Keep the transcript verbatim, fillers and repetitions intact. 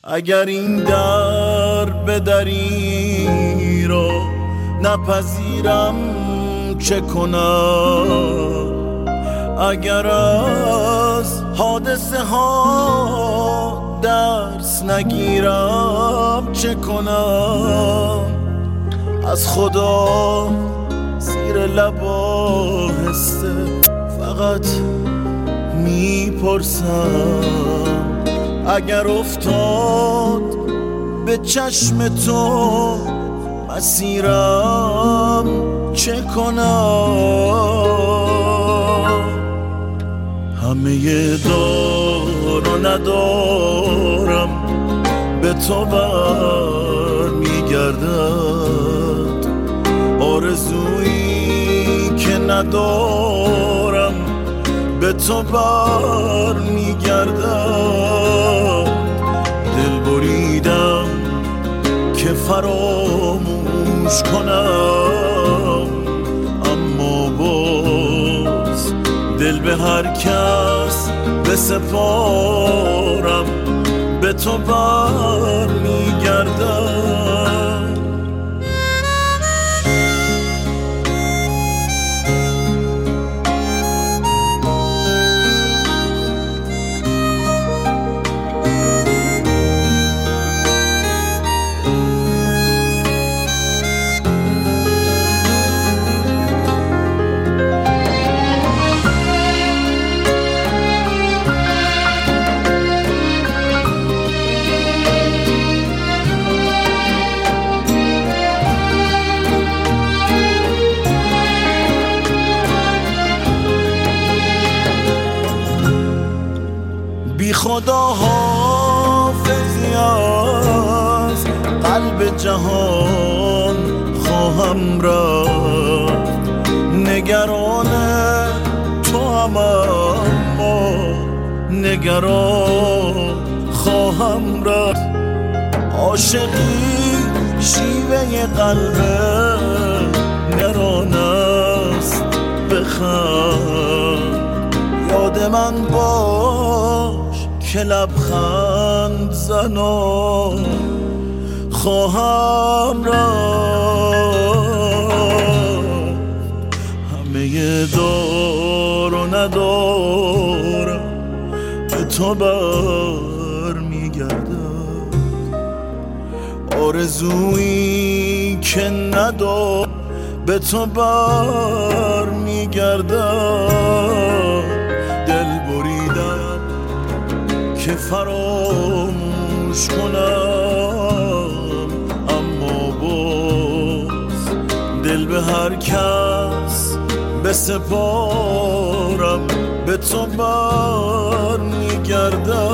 اگر این در به دری را نپذیرم چه کنم؟ اگر از حادثه ها درس نگیرم چه کنم؟ از خدا زیر لب آهسته فقط میپرسم اگر افتاد به چشم تو مسیرم چه کنم؟ همه دار و ندارم به تو بر میگردد، آرزویی که ندارم به تو بر میگردد. دل بریدم که فراموش کنم، اما باز دل به هر کس بسپارم به تو بر میگردد. بی خدا حافظی از قلب جهان خواهم رفت، نگران تو هم اما نگران خواهم رفت. عاشقی شیوه قلب نران است، بخند یاد من باش که لبخند زنان خواهم رفت. همه دار و ندارم به تو بر میگردد، آرزویی که ندارم به تو بر میگردد. دل بریدم که فراموش کنم، اما باز دل به هر کس بسپارم به تو بر میگردد.